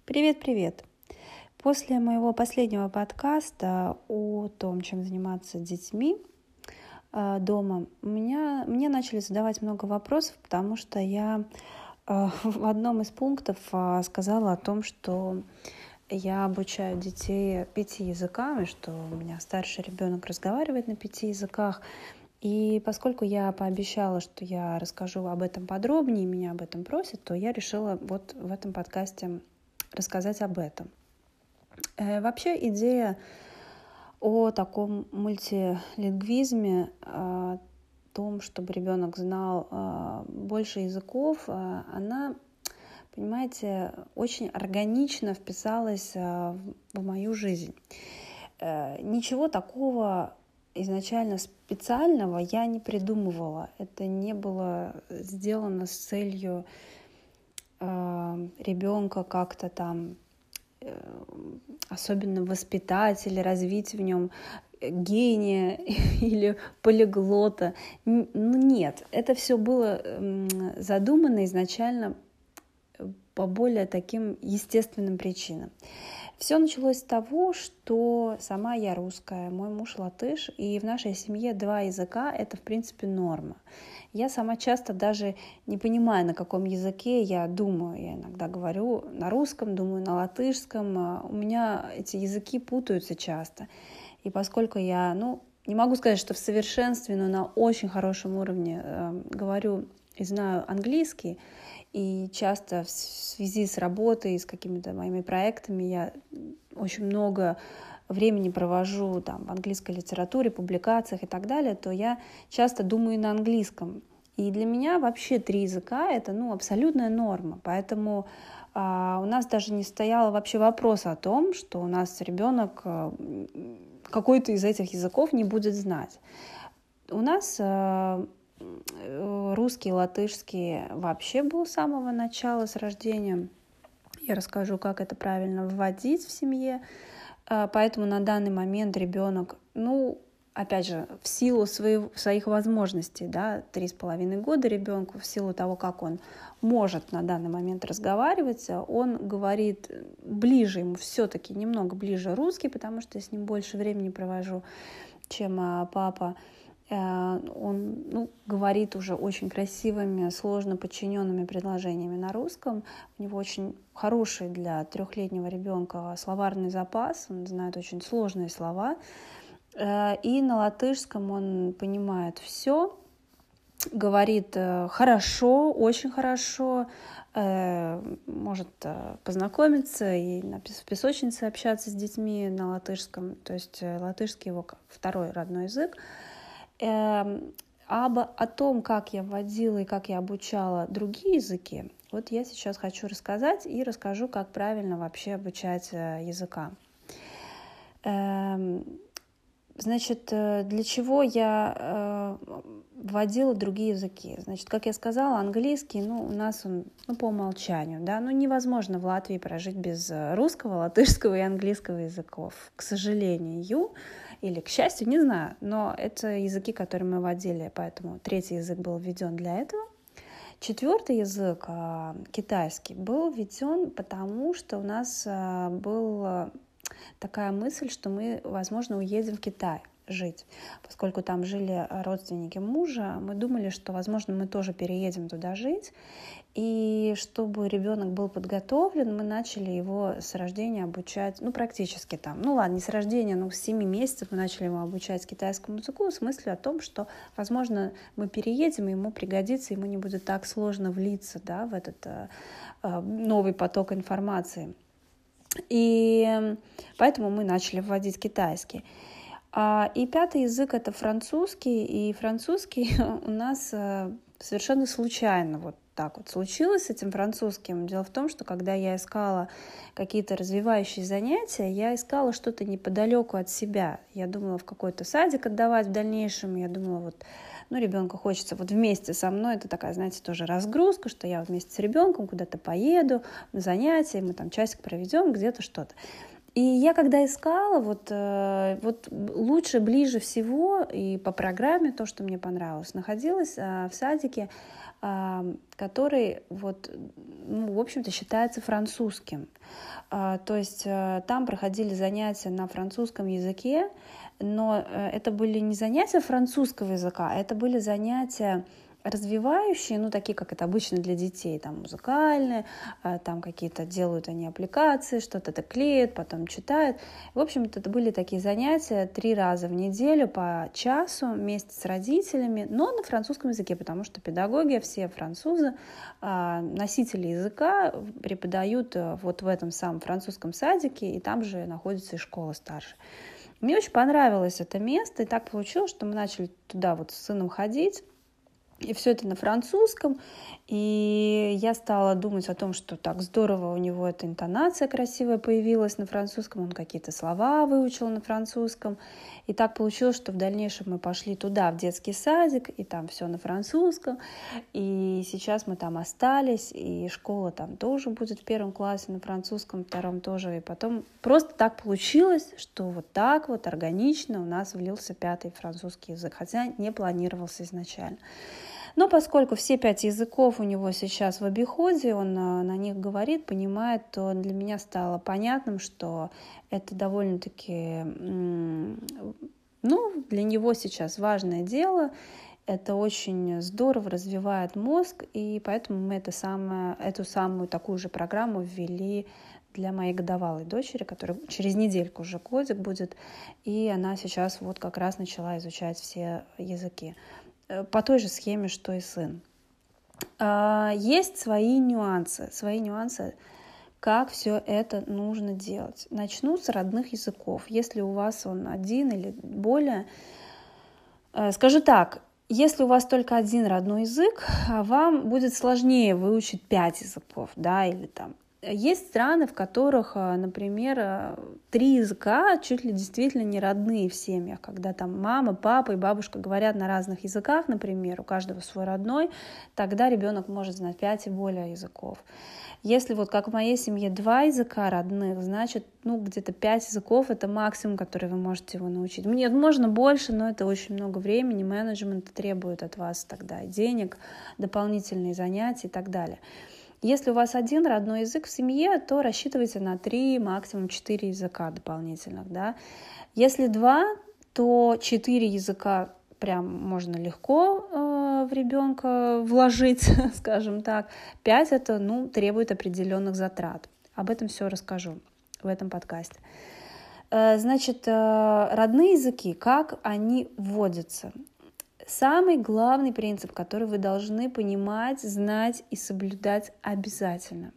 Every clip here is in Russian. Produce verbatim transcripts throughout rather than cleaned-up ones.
Привет-привет! После моего последнего подкаста о том, чем заниматься с детьми э, дома, у меня, мне начали задавать много вопросов, потому что я э, в одном из пунктов э, сказала о том, что я обучаю детей пяти языкам, и что у меня старший ребенок разговаривает на пяти языках. И поскольку я пообещала, что я расскажу об этом подробнее, меня об этом просят, то я решила вот в этом подкасте рассказать об этом. Э, вообще идея о таком мультилингвизме, о том, чтобы ребенок знал э, больше языков, э, она, понимаете, очень органично вписалась э, в мою жизнь. Э, ничего такого изначально специального я не придумывала. Это не было сделано с целью э, ребенка как-то там э, особенно воспитать или развить в нем гения или полиглота. Ну, нет, это все было задумано изначально по более таким естественным причинам. Все началось с того, что сама я русская, мой муж латыш, и в нашей семье два языка — это, в принципе, норма. Я сама часто даже не понимаю, на каком языке я думаю. Я иногда говорю на русском, думаю на латышском. У меня эти языки путаются часто. И поскольку я, ну, не могу сказать, что в совершенстве, но на очень хорошем уровне э, говорю и знаю английский, и часто в связи с работой, с какими-то моими проектами я очень много времени провожу там, в английской литературе, публикациях и так далее, то я часто думаю на английском. И для меня вообще три языка — это ну, абсолютная норма. Поэтому а, у нас даже не стоял вообще вопрос о том, что у нас ребенок а, какой-то из этих языков не будет знать. У нас а, русский, латышский вообще был с самого начала, с рождения. Я расскажу, как это правильно вводить в семье. Поэтому на данный момент ребенок, ну, опять же, в силу своих, своих возможностей, да, три с половиной года ребенку, в силу того, как он может на данный момент разговаривать, он говорит ближе, ему все-таки немного ближе русский, потому что я с ним больше времени провожу, чем папа. Он ну, говорит уже очень красивыми, сложно подчиненными предложениями на русском. У него очень хороший для трехлетнего ребенка словарный запас, он знает очень сложные слова. И на латышском он понимает все, говорит хорошо, очень хорошо, может познакомиться и в песочнице общаться с детьми на латышском. То есть латышский его второй родной язык. Об, о том, как я вводила и как я обучала другие языки, вот я сейчас хочу рассказать и расскажу, как правильно вообще обучать языкам. Значит, для чего я вводила другие языки? Значит, как я сказала, английский, ну, у нас он ну, по умолчанию, да, ну, невозможно в Латвии прожить без русского, латышского и английского языков, к сожалению. Или, к счастью, не знаю, но это языки, которые мы вводили, поэтому третий язык был введен для этого. Четвертый язык, китайский, был введен, потому что у нас была такая мысль, что мы, возможно, уедем в Китай жить. Поскольку там жили родственники мужа, мы думали, что, возможно, мы тоже переедем туда жить. И чтобы ребенок был подготовлен, мы начали его с рождения обучать, ну, практически там, ну, ладно, не с рождения, но с семи месяцев мы начали его обучать китайскому языку с мыслью о том, что, возможно, мы переедем, и ему пригодится, ему не будет так сложно влиться, да, в этот э, новый поток информации. И поэтому мы начали вводить китайский. И пятый язык — это французский, и французский у нас совершенно случайно вот так вот случилось с этим французским. Дело в том, что когда я искала какие-то развивающие занятия, я искала что-то неподалеку от себя. Я думала в какой-то садик отдавать в дальнейшем, я думала вот, ну, ребенку хочется вот вместе со мной, это такая, знаете, тоже разгрузка, что я вместе с ребенком куда-то поеду на занятия, мы там часик проведем, где-то что-то. И я когда искала, вот, вот лучше, ближе всего, и по программе то, что мне понравилось, находилась в садике, который, вот, ну, в общем-то, считается французским. То есть там проходили занятия на французском языке, но это были не занятия французского языка, это были занятия развивающие, ну, такие, как это обычно для детей, там, музыкальные, там какие-то делают они аппликации, что-то это клеят, потом читают. В общем-то, это были такие занятия три раза в неделю по часу вместе с родителями, но на французском языке, потому что педагоги, все французы, носители языка преподают вот в этом самом французском садике, и там же находится и школа старшая. Мне очень понравилось это место, и так получилось, что мы начали туда вот с сыном ходить. И все это на французском, и я стала думать о том, что так здорово у него эта интонация красивая появилась на французском, он какие-то слова выучил на французском, и так получилось, что в дальнейшем мы пошли туда, в детский садик, и там все на французском, и сейчас мы там остались, и школа там тоже будет в первом классе на французском, втором тоже, и потом просто так получилось, что вот так вот органично у нас влился пятый французский язык, хотя не планировался изначально. Но поскольку все пять языков у него сейчас в обиходе, он на них говорит, понимает, то для меня стало понятным, что это довольно-таки, ну, для него сейчас важное дело. Это очень здорово развивает мозг, и поэтому мы это самое, эту самую такую же программу ввели для моей годовалой дочери, которая через недельку уже годик будет, и она сейчас вот как раз начала изучать все языки по той же схеме, что и сын. Есть свои нюансы, свои нюансы, как все это нужно делать. Начну с родных языков. Если у вас он один или более, скажу так, если у вас только один родной язык, вам будет сложнее выучить пять языков, да, или там. Есть страны, в которых, например, три языка чуть ли действительно не родные в семьях, когда там мама, папа и бабушка говорят на разных языках, например, у каждого свой родной, тогда ребенок может знать пять и более языков. Если вот как в моей семье два языка родных, значит, ну, где-то пять языков — это максимум, который вы можете его научить. Нет, можно больше, но это очень много времени, менеджмент требует от вас тогда денег, дополнительные занятия и так далее. Если у вас один родной язык в семье, то рассчитывайте на три, максимум четыре языка дополнительных. Да? Если два, то четыре языка прям можно легко э, в ребенка вложить, скажем так. Пять — это, ну, требует определенных затрат. Об этом все расскажу в этом подкасте. Э, значит, э, родные языки, как они вводятся? Самый главный принцип, который вы должны понимать, знать и соблюдать обязательно.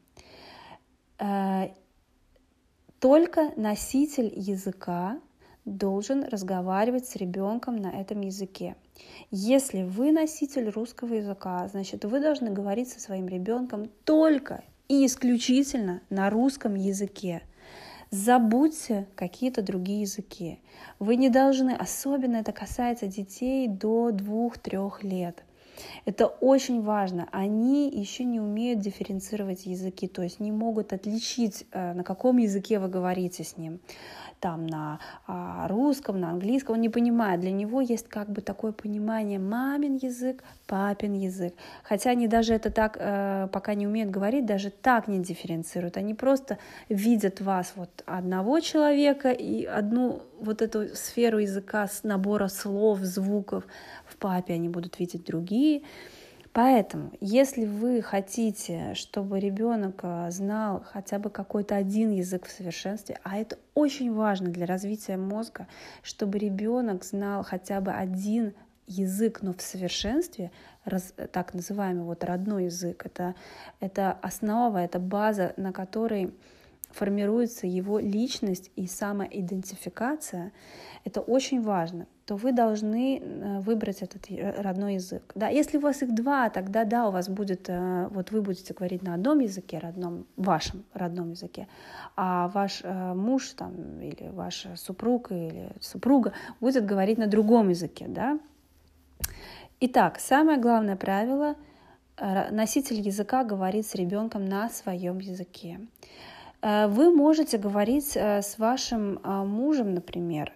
Только носитель языка должен разговаривать с ребенком на этом языке. Если вы носитель русского языка, значит, вы должны говорить со своим ребенком только и исключительно на русском языке. Забудьте какие-то другие языки. Вы не должны, особенно это касается детей до двух-трех лет. Это очень важно. Они еще не умеют дифференцировать языки, то есть не могут отличить, на каком языке вы говорите с ним. Там на русском, на английском, он не понимает. Для него есть как бы такое понимание: мамин язык, папин язык. Хотя они даже это так, пока не умеют говорить, даже так не дифференцируют. Они просто видят вас вот одного человека и одну вот эту сферу языка с набора слов, звуков. В папе они будут видеть другие. Поэтому, если вы хотите, чтобы ребенок знал хотя бы какой-то один язык в совершенстве, а это очень важно для развития мозга, чтобы ребенок знал хотя бы один язык, но в совершенстве, раз, так называемый вот родной язык, это, это основа, это база, на которой формируется его личность и самоидентификация, это очень важно, то вы должны выбрать этот родной язык. Да, если у вас их два, тогда да, у вас будет, вот вы будете говорить на одном языке, родном, вашем родном языке, а ваш муж там, или ваш супруг или супруга будет говорить на другом языке. Да? Итак, самое главное правило — носитель языка говорит с ребенком на своем языке. Вы можете говорить с вашим мужем, например,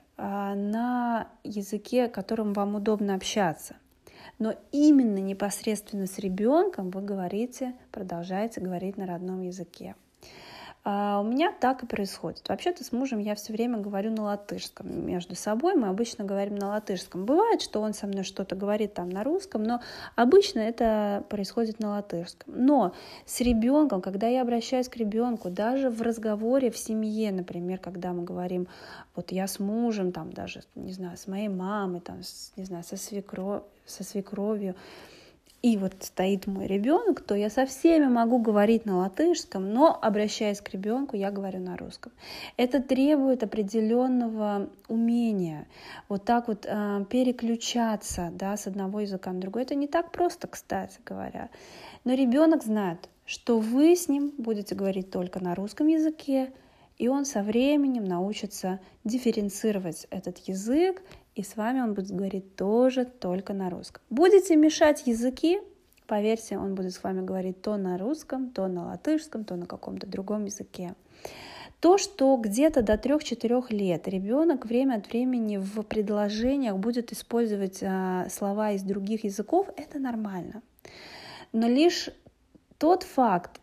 на языке, которым вам удобно общаться. Но именно непосредственно с ребенком вы говорите, продолжаете говорить на родном языке. А у меня так и происходит. Вообще-то с мужем я все время говорю на латышском. Между собой мы обычно говорим на латышском. Бывает, что он со мной что-то говорит там на русском, но обычно это происходит на латышском. Но с ребенком, когда я обращаюсь к ребенку, даже в разговоре в семье, например, когда мы говорим, вот я с мужем, там даже, не знаю, с моей мамой, там, с, не знаю, со, свекро... со свекровью, и вот стоит мой ребенок, то я со всеми могу говорить на латышском, но, обращаясь к ребенку, я говорю на русском. Это требует определенного умения вот так вот э, переключаться, да, с одного языка на другой. Это не так просто, кстати говоря. Но ребенок знает, что вы с ним будете говорить только на русском языке, и он со временем научится дифференцировать этот язык, и с вами он будет говорить тоже только на русском. Будете мешать языки, поверьте, он будет с вами говорить то на русском, то на латышском, то на каком-то другом языке. То, что где-то до трех-четырех лет ребенок время от времени в предложениях будет использовать а, слова из других языков, это нормально. Но лишь тот факт,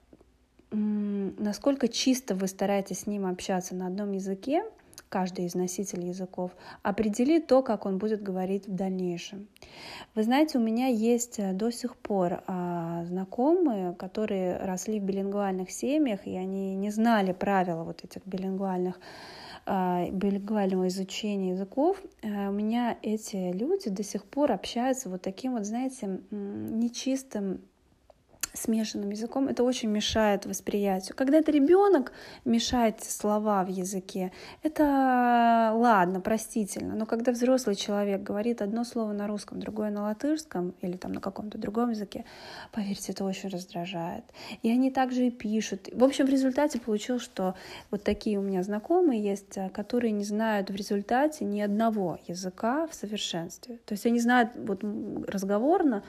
м- насколько чисто вы стараетесь с ним общаться на одном языке, каждый из носителей языков, определит то, как он будет говорить в дальнейшем. Вы знаете, у меня есть до сих пор а, знакомые, которые росли в билингвальных семьях, и они не знали правила вот этих билингвальных, а, билингвального изучения языков. А, у меня эти люди до сих пор общаются вот таким вот, знаете, нечистым, смешанным языком. Это очень мешает восприятию. Когда это ребенок мешает слова в языке, это ладно, простительно. Но когда взрослый человек говорит одно слово на русском, другое на латышском или там на каком-то другом языке, поверьте, это очень раздражает. И они также и пишут. В общем, в результате получилось, что вот такие у меня знакомые есть, которые не знают в результате ни одного языка в совершенстве. То есть они знают вот разговорно,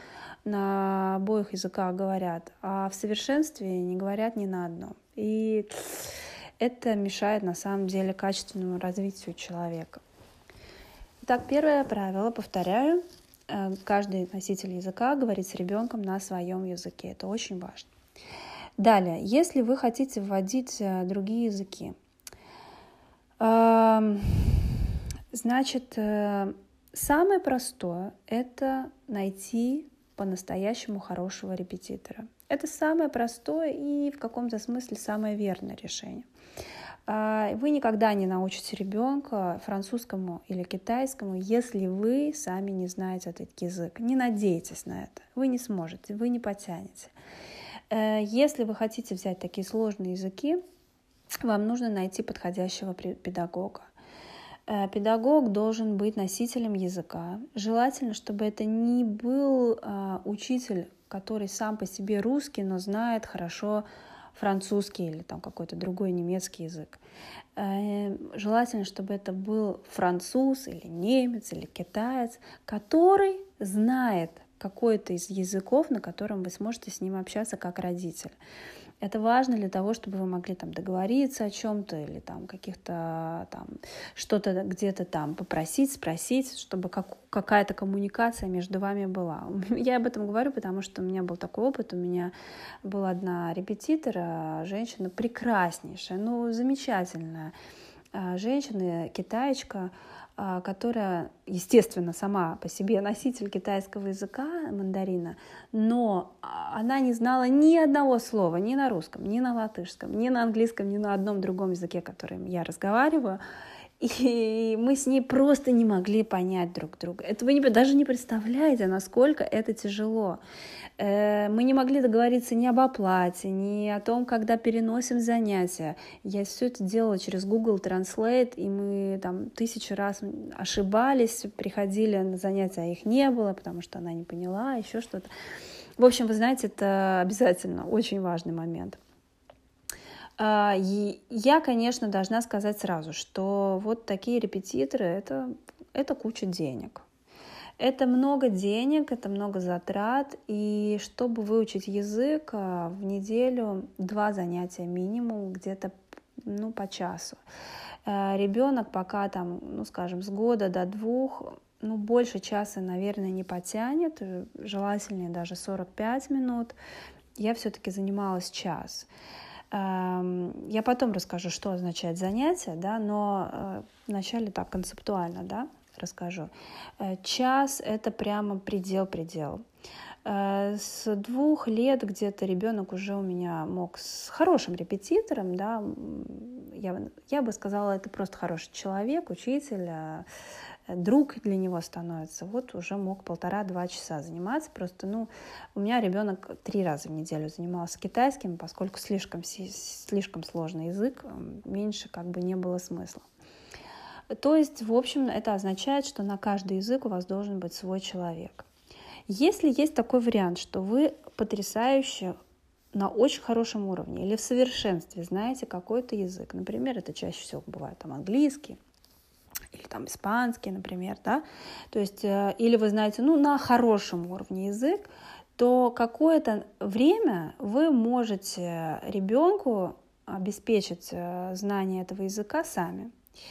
на обоих языках говорят, а в совершенстве не говорят ни на одном. И это мешает на самом деле качественному развитию человека. Итак, первое правило, повторяю, каждый носитель языка говорит с ребенком на своем языке. Это очень важно. Далее, если вы хотите вводить другие языки, значит, самое простое — это найти по-настоящему хорошего репетитора. Это самое простое и в каком-то смысле самое верное решение. Вы никогда не научите ребенка французскому или китайскому, если вы сами не знаете этот язык. Не надейтесь на это. Вы не сможете, вы не потянете. Если вы хотите взять такие сложные языки, вам нужно найти подходящего педагога. Педагог должен быть носителем языка. Желательно, чтобы это не был а, учитель, который сам по себе русский, но знает хорошо французский или там какой-то другой немецкий язык. Э, желательно, чтобы это был француз или немец или китаец, который знает какой-то из языков, на котором вы сможете с ним общаться как родитель. Это важно для того, чтобы вы могли там договориться о чем-то или там каких-то там что-то где-то там попросить, спросить, чтобы как, какая-то коммуникация между вами была. Я об этом говорю, потому что у меня был такой опыт. У меня была одна репетитор, женщина прекраснейшая, ну, замечательная женщина, китаечка, которая, естественно, сама по себе носитель китайского языка, мандарина, но она не знала ни одного слова ни на русском, ни на латышском, ни на английском, ни на одном другом языке, которым я разговариваю. И мы с ней просто не могли понять друг друга. Это вы не, даже не представляете, насколько это тяжело. Мы не могли договориться ни об оплате, ни о том, когда переносим занятия. Я все это делала через Google Translate, и мы там тысячу раз ошибались, приходили на занятия, а их не было, потому что она не поняла, еще что-то. В общем, вы знаете, это обязательно очень важный момент. Я, конечно, должна сказать сразу, что вот такие репетиторы это, — это куча денег. Это много денег, это много затрат, и чтобы выучить язык, в неделю два занятия минимум, где-то ну, по часу. Ребенок пока там, ну, скажем, с года до двух, ну, больше часа, наверное, не потянет, желательнее даже сорок пять минут. Я все-таки занималась час. Я потом расскажу, что означает занятие, да, но вначале так концептуально, да, расскажу. Час — это прямо предел-предел. С двух лет где-то ребенок уже у меня мог с хорошим репетитором, да, я, я бы сказала, это просто хороший человек, учитель, друг для него становится. Вот уже мог полтора-два часа заниматься. Просто, ну, у меня ребенок три раза в неделю занимался китайским, поскольку слишком, слишком сложный язык, меньше как бы не было смысла. То есть, в общем, это означает, что на каждый язык у вас должен быть свой человек. Если есть такой вариант, что вы потрясающе на очень хорошем уровне или в совершенстве знаете какой-то язык, например, это чаще всего бывает там английский или там испанский, например, да, то есть, или вы знаете, ну, на хорошем уровне язык, то какое-то время вы можете ребенку обеспечить знание этого языка сами.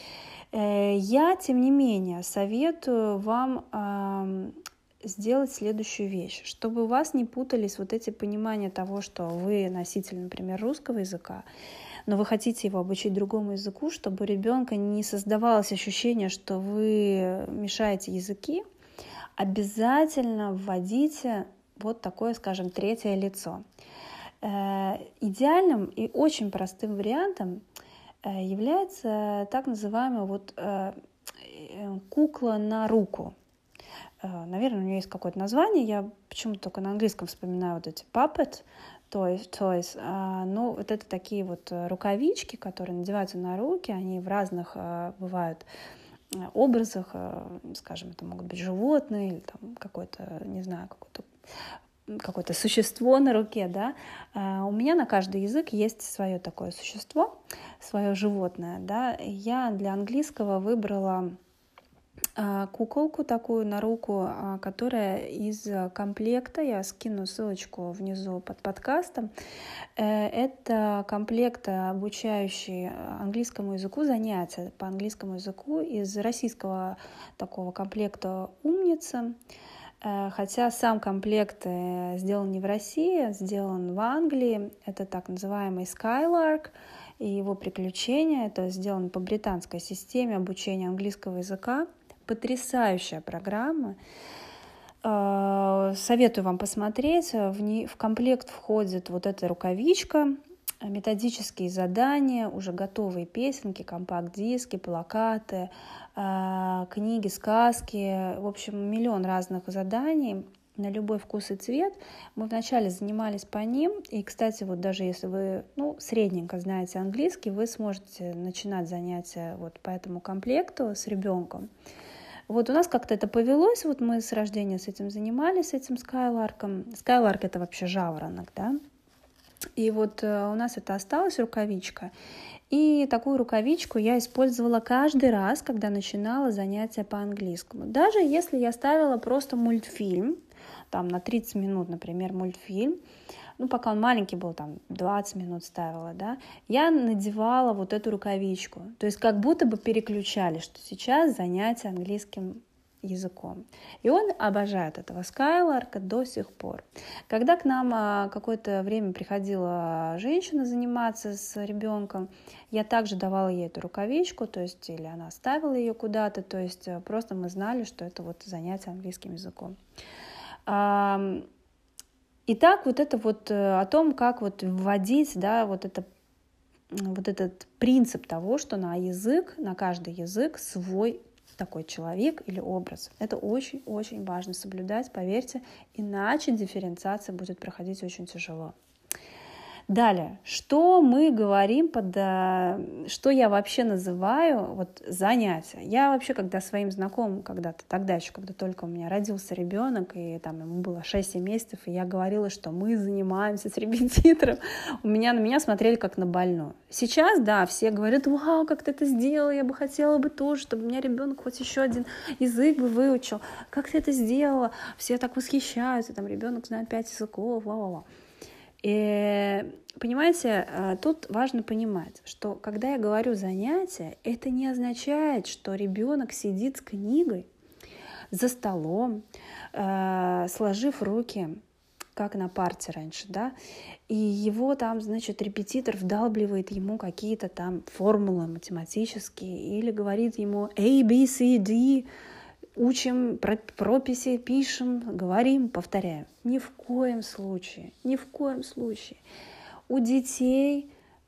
Я, тем не менее, советую вам сделать следующую вещь, чтобы у вас не путались вот эти понимания того, что вы носитель, например, русского языка, но вы хотите его обучить другому языку, чтобы у ребенка не создавалось ощущение, что вы мешаете языки, обязательно вводите вот такое, скажем, третье лицо. Идеальным и очень простым вариантом является так называемая вот кукла на руку. Наверное, у нее есть какое-то название, я почему-то только на английском вспоминаю вот эти puppet toys, toys. Но вот это такие вот рукавички, которые надеваются на руки, они в разных бывают образах, скажем, это могут быть животные или там какое-то, не знаю, какое-то какое-то существо на руке, да. У меня на каждый язык есть свое такое существо, свое животное, да. Я для английского выбрала куколку такую на руку, которая из комплекта, я скину ссылочку внизу под подкастом, это комплект, обучающий английскому языку, занятия по английскому языку из российского такого комплекта «Умница». Хотя сам комплект сделан не в России, сделан в Англии, это так называемый Skylark, и его приключения, это сделано по британской системе обучения английского языка. Потрясающая программа. Советую вам посмотреть. В, не, в комплект входит вот эта рукавичка, методические задания, уже готовые песенки, компакт-диски, плакаты, книги, сказки. В общем, миллион разных заданий на любой вкус и цвет. Мы вначале занимались по ним. И, кстати, вот даже если вы ну, средненько знаете английский, вы сможете начинать занятия вот по этому комплекту с ребенком. Вот у нас как-то это повелось, вот мы с рождения с этим занимались, с этим Скайларком. Скайларк — это вообще жаворонок, да. И вот у нас это осталась рукавичка. И такую рукавичку я использовала каждый раз, когда начинала занятия по английскому. Даже если я ставила просто мультфильм, там на тридцать минут, например, мультфильм, ну, пока он маленький был, там, двадцать минут ставила, да, я надевала вот эту рукавичку. То есть как будто бы переключали, что сейчас занятие английским языком. И он обожает этого Скайларка до сих пор. Когда к нам какое-то время приходила женщина заниматься с ребенком, я также давала ей эту рукавичку, то есть или она ставила ее куда-то, то есть просто мы знали, что это вот занятие английским языком. Итак, вот это вот о том, как вот вводить, да, вот, это, вот этот принцип того, что на язык, на каждый язык свой такой человек или образ. Это очень-очень важно соблюдать, поверьте, иначе дифференциация будет проходить очень тяжело. Далее, что мы говорим, под, что я вообще называю вот, занятия. Я вообще, когда своим знакомым, когда-то тогда еще, когда только у меня родился ребенок, и там ему было шесть-семь месяцев, и я говорила, что мы занимаемся с репетитором, у меня на меня смотрели как на больную. Сейчас, да, все говорят: вау, как ты это сделала, я бы хотела бы тоже, чтобы у меня ребенок хоть еще один язык бы выучил. Как ты это сделала? Все так восхищаются, там ребенок знает пять языков, ла-ла-ла. И, понимаете, тут важно понимать, что когда я говорю занятия, это не означает, что ребенок сидит с книгой за столом, сложив руки, как на парте раньше, да, и его там, значит, репетитор вдалбливает ему какие-то там формулы математические или говорит ему A, B, C, D, учим прописи, пишем, говорим, повторяем. Ни в коем случае, ни в коем случае. У детей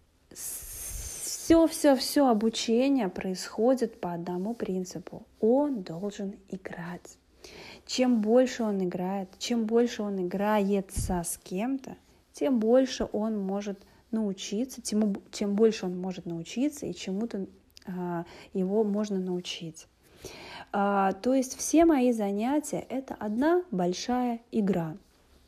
все-все-все обучение происходит по одному принципу. Он должен играть. Чем больше он играет, чем больше он играется с кем-то, тем больше он может научиться, тем, тем больше он может научиться, и чему-то а, его можно научить. А, то есть все мои занятия — это одна большая игра.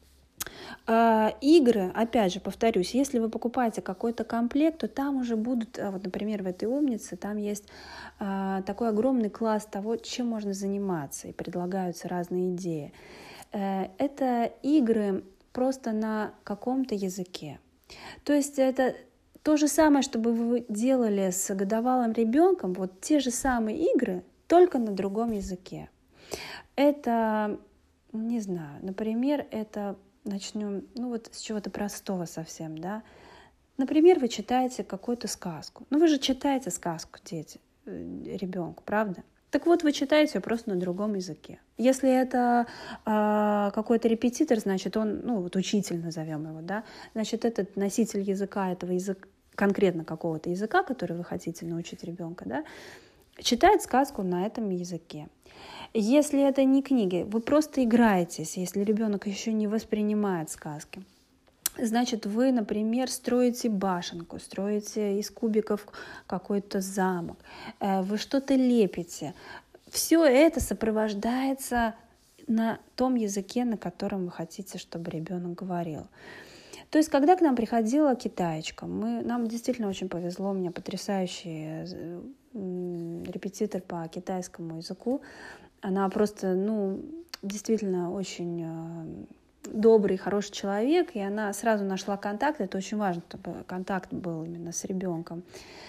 А, игры, опять же, повторюсь, если вы покупаете какой-то комплект, то там уже будут, вот, например, в этой умнице, там есть а, такой огромный класс того, чем можно заниматься, и предлагаются разные идеи. А, это игры просто на каком-то языке. То есть это то же самое, что бы вы делали с годовалым ребенком, вот те же самые игры, только на другом языке. Это, не знаю, например, это начнем, ну вот с чего-то простого совсем, да. Например, вы читаете какую-то сказку. Ну вы же читаете сказку, дети, ребенку, правда? Так вот, вы читаете ее просто на другом языке. Если это э, какой-то репетитор, значит, он, ну вот учитель назовем его, да, значит, этот носитель языка, этого языка, конкретно какого-то языка, который вы хотите научить ребенка, да, читает сказку на этом языке. Если это не книги, вы просто играетесь, если ребенок еще не воспринимает сказки. Значит, вы, например, строите башенку, строите из кубиков какой-то замок, вы что-то лепите. Все это сопровождается на том языке, на котором вы хотите, чтобы ребенок говорил. То есть, когда к нам приходила китаечка, мы, нам действительно очень повезло, у меня потрясающий репетитор по китайскому языку. Она просто, ну, действительно очень добрый, хороший человек, и она сразу нашла контакт. Это очень важно, чтобы контакт был именно с ребенком.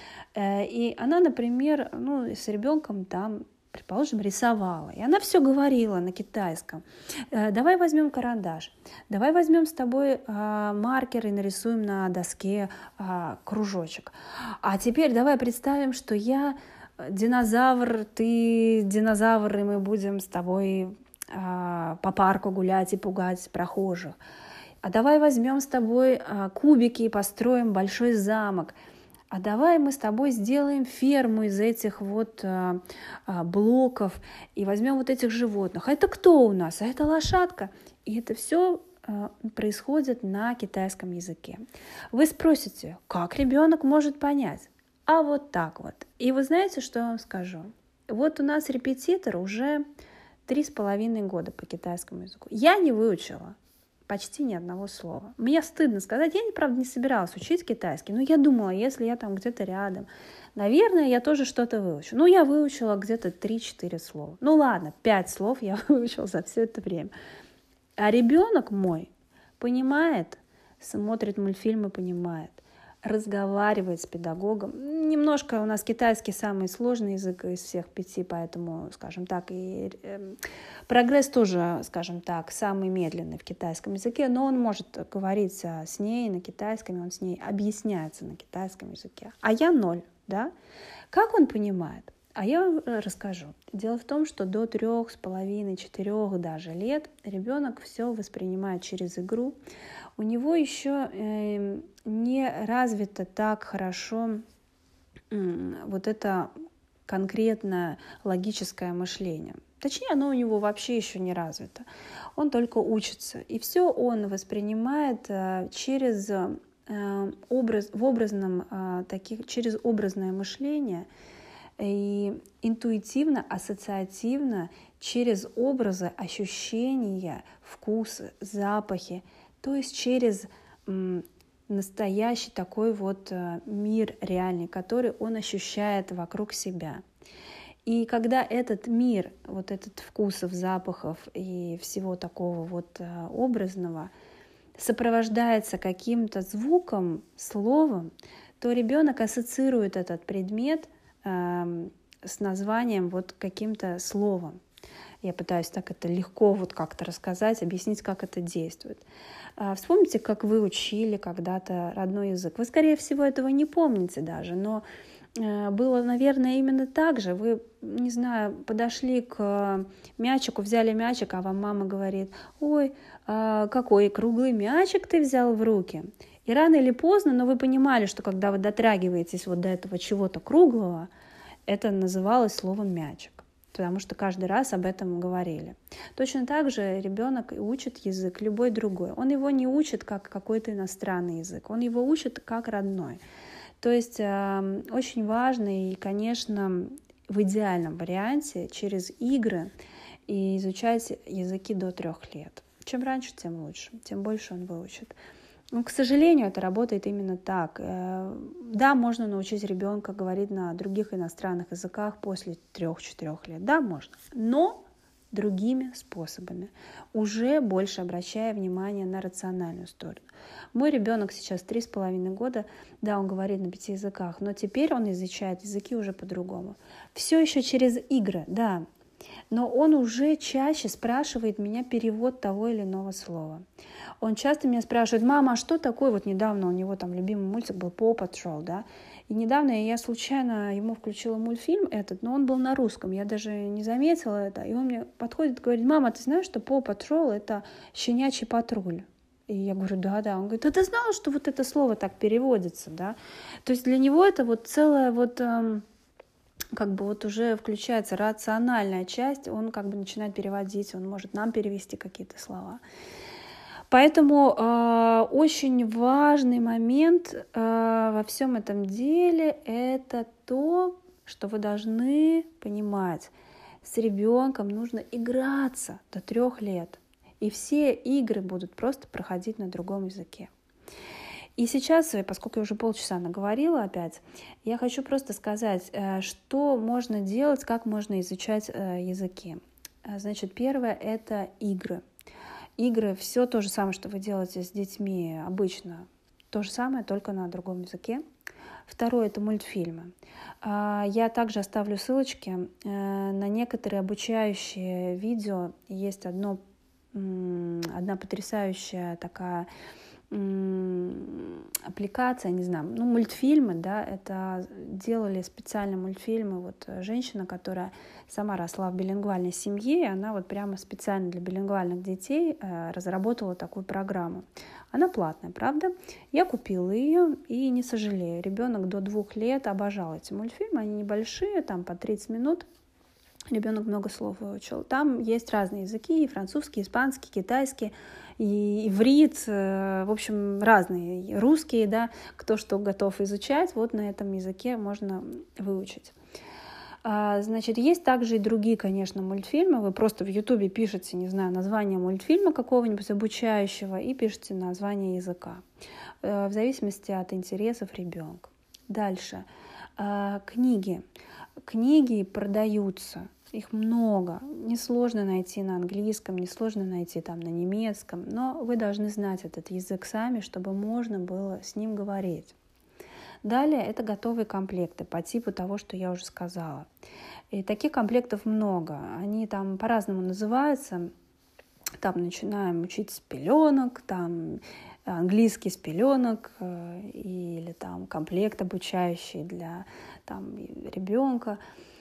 И она, например, ну, с ребенком там, предположим, рисовала. И она все говорила на китайском. Давай возьмем карандаш, давай возьмем с тобой а, маркер и нарисуем на доске а, кружочек. А теперь давай представим, что я динозавр, ты динозавр, и мы будем с тобой а, по парку гулять и пугать прохожих. А давай возьмем с тобой а, кубики и построим большой замок. А давай мы с тобой сделаем ферму из этих вот а, а, блоков и возьмем вот этих животных. А это кто у нас? А это лошадка. И это все а, происходит на китайском языке. Вы спросите, как ребенок может понять? А вот так вот. И вы знаете, что я вам скажу? Вот у нас репетитор уже три с половиной года по китайскому языку. Я не выучила почти ни одного слова. Мне стыдно сказать, я, правда, не собиралась учить китайский, но я думала, если я там где-то рядом, наверное, я тоже что-то выучу. Ну, я выучила где-то три-четыре слова. Ну, ладно, пять слов я выучила за все это время. А ребенок мой понимает, смотрит мультфильмы, понимает, разговаривает с педагогом. Немножко у нас китайский самый сложный язык из всех пяти, поэтому, скажем так, и э, прогресс тоже, скажем так, самый медленный в китайском языке, но он может говорить с ней на китайском, он с ней объясняется на китайском языке. А я ноль, да? Как он понимает? А я вам расскажу. Дело в том, что до трех с половиной, четырех даже лет ребенок все воспринимает через игру. У него еще э, не развито так хорошо э, вот это конкретное логическое мышление. Точнее, оно у него вообще еще не развито. Он только учится. И все он воспринимает э, через, э, образ, в образном, э, таких, через образное мышление и интуитивно, ассоциативно, через образы, ощущения, вкусы, запахи. То есть через м, настоящий такой вот э, мир реальный, который он ощущает вокруг себя. И когда этот мир, вот этот вкусов, запахов и всего такого вот э, образного сопровождается каким-то звуком, словом, то ребенок ассоциирует этот предмет э, с названием вот каким-то словом. Я пытаюсь так это легко вот как-то рассказать, объяснить, как это действует. Вспомните, как вы учили когда-то родной язык. Вы, скорее всего, этого не помните даже, но было, наверное, именно так же. Вы, не знаю, подошли к мячику, взяли мячик, а вам мама говорит: ой, какой круглый мячик ты взял в руки. И рано или поздно, но вы понимали, что когда вы дотрагиваетесь вот до этого чего-то круглого, это называлось словом мячик, потому что каждый раз об этом говорили. Точно так же ребенок учит язык, любой другой. Он его не учит как какой-то иностранный язык, он его учит как родной. То есть э, очень важно и, конечно, в идеальном варианте через игры и изучать языки до трех лет. Чем раньше, тем лучше, тем больше он выучит. Но, к сожалению, это работает именно так. Да, можно научить ребенка говорить на других иностранных языках после трех-четырех лет. Да, можно. Но другими способами, уже больше обращая внимание на рациональную сторону. Мой ребенок сейчас три с половиной года, да, он говорит на пяти языках, но теперь он изучает языки уже по-другому. Все еще через игры, да, но он уже чаще спрашивает меня перевод того или иного слова. Он часто меня спрашивает: мама, а что такое? Вот недавно у него там любимый мультик был Paw Patrol, да, и недавно я случайно ему включила мультфильм этот, но он был на русском, я даже не заметила это, и он мне подходит и говорит: мама, ты знаешь, что Paw Patrol — это щенячий патруль? И я говорю: да, да. Он говорит: а ты знала, что вот это слово так переводится, да? То есть для него это вот целая вот... Эм, как бы вот уже включается рациональная часть, он как бы начинает переводить, он может нам перевести какие-то слова. Поэтому э, очень важный момент э, во всем этом деле — это то, что вы должны понимать. С ребенком нужно играться до трех лет, и все игры будут просто проходить на другом языке. И сейчас, поскольку я уже полчаса наговорила опять, я хочу просто сказать, что можно делать, как можно изучать языки. Значит, первое — это игры. Игры — все то же самое, что вы делаете с детьми обычно, то же самое, только на другом языке. Второе — это мультфильмы. Я также оставлю ссылочки на некоторые обучающие видео. Есть одно, одна потрясающая такая аппликация, не знаю, ну, мультфильмы, да, это делали специально мультфильмы. Вот женщина, которая сама росла в билингвальной семье, и она вот прямо специально для билингвальных детей разработала такую программу. Она платная, правда? Я купила ее и не сожалею. Ребенок до двух лет обожал эти мультфильмы, они небольшие, там по тридцать минут. Ребенок много слов выучил. Там есть разные языки: и французский, испанский, китайский, и иврит, в общем, разные, русские, да, кто что готов изучать, вот на этом языке можно выучить. Значит, есть также и другие, конечно, мультфильмы. Вы просто в Ютубе пишете, не знаю, название мультфильма какого-нибудь обучающего и пишете название языка, в зависимости от интересов ребенка. Дальше. Книги. Книги продаются. Их много. Несложно найти на английском, несложно найти там на немецком, но вы должны знать этот язык сами, чтобы можно было с ним говорить. Далее это готовые комплекты по типу того, что я уже сказала. И таких комплектов много. Они там по-разному называются. Там начинаем учить с пеленок, там английский с пеленок, или там комплект обучающий для там, ребенка.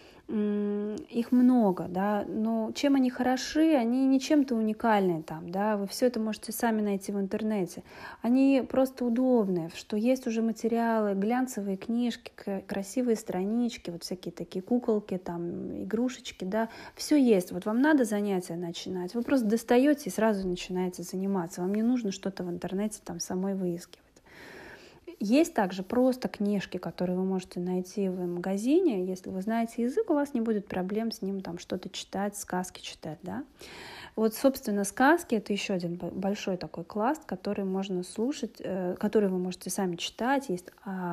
Их много, да, но чем они хороши, они не чем-то уникальные там, да, вы все это можете сами найти в интернете. Они просто удобные, что есть уже материалы, глянцевые книжки, красивые странички, вот всякие такие куколки, там, игрушечки, да, все есть. Вот вам надо занятия начинать, вы просто достаете и сразу начинаете заниматься, вам не нужно что-то в интернете там самой выискивать. Есть также просто книжки, которые вы можете найти в магазине. Если вы знаете язык, у вас не будет проблем с ним там что-то читать, сказки читать, да. Вот, собственно, сказки — это еще один большой такой класс, который можно слушать, который вы можете сами читать. Есть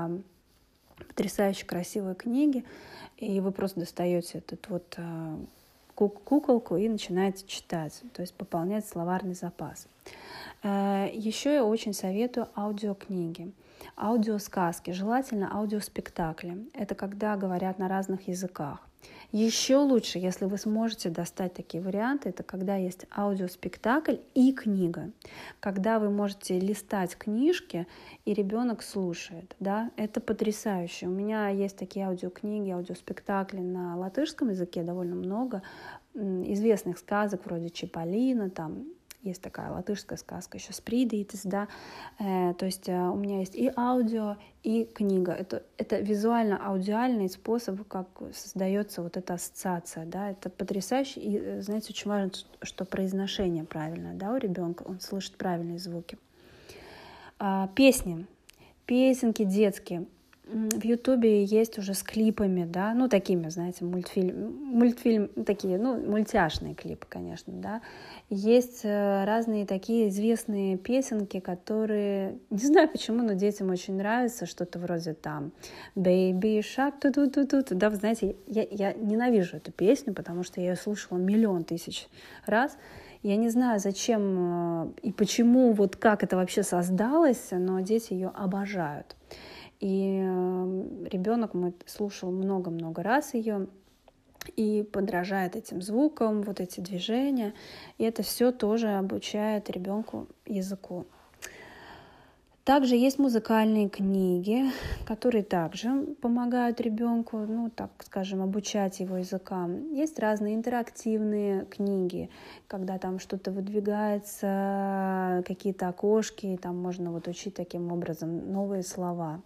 потрясающе красивые книги, и вы просто достаете этот вот куколку и начинаете читать, то есть пополнять словарный запас. Еще я очень советую аудиокниги, аудиосказки, желательно аудиоспектакли. Это когда говорят на разных языках. Еще лучше, если вы сможете достать такие варианты, это когда есть аудиоспектакль и книга, когда вы можете листать книжки, и ребенок слушает. Да? Это потрясающе. У меня есть такие аудиокниги, аудиоспектакли на латышском языке довольно много, известных сказок вроде Чиполлино, там есть такая латышская сказка еще Спридītis, да, э, то есть э, у меня есть и аудио, и книга. Это, это визуально-аудиальный способ, как создается вот эта ассоциация, да, это потрясающе. И, знаете, очень важно, что произношение правильное, да, у ребенка, он слышит правильные звуки. А, песни, песенки детские. В Ютубе есть уже с клипами, да, ну, такими, знаете, мультфильм, мультфильм, такие, ну, мультяшные клипы, конечно, да. Есть разные такие известные песенки, которые, не знаю почему, но детям очень нравятся, что-то вроде там «Baby Shark», ту-ту-ту-ту, да, вы знаете, я, я ненавижу эту песню, потому что я ее слушала миллион тысяч раз. Я не знаю, зачем и почему, вот как это вообще создалось, но дети ее обожают. И ребенок мой слушал много-много раз ее и подражает этим звукам, вот эти движения. И это все тоже обучает ребенку языку. Также есть музыкальные книги, которые также помогают ребенку, ну, так скажем, обучать его языкам. Есть разные интерактивные книги, когда там что-то выдвигается, какие-то окошки, и там можно вот учить таким образом новые слова.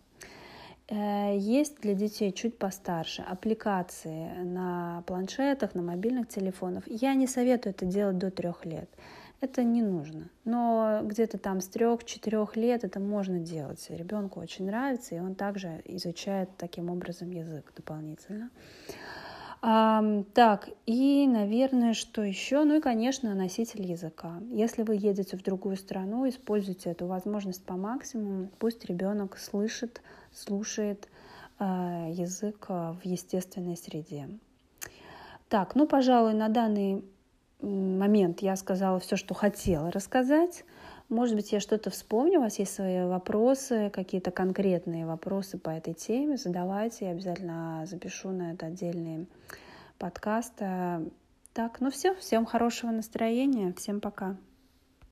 Есть для детей чуть постарше аппликации на планшетах, на мобильных телефонах. Я не советую это делать до трех лет. Это не нужно. Но где-то там с трех-четырех лет это можно делать. Ребенку очень нравится, и он также изучает таким образом язык дополнительно. А, так, и, наверное, что еще? Ну и, конечно, носитель языка. Если вы едете в другую страну, используйте эту возможность по максимуму. Пусть ребенок слышит, слушает э, язык в естественной среде. Так, ну, пожалуй, на данный момент я сказала все, что хотела рассказать. Может быть, я что-то вспомню, у вас есть свои вопросы, какие-то конкретные вопросы по этой теме, задавайте, я обязательно запишу на это отдельный подкаст. Так, ну все, всем хорошего настроения, всем пока.